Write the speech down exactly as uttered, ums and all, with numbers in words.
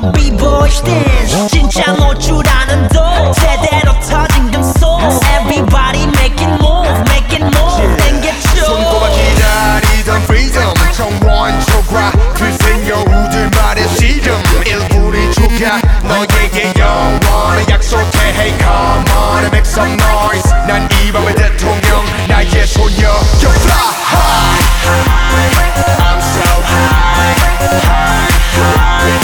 the b-boy dance 진짜 놀 줄 아는 도 제대로 터진 금속 Everybody making move making move 땡겨줘 손꼽아 기다리던 freedom 청원 초과 그 생여우들 말의 씨름 일부리 주가 너에게 영원을 약속해 Hey come on make some noise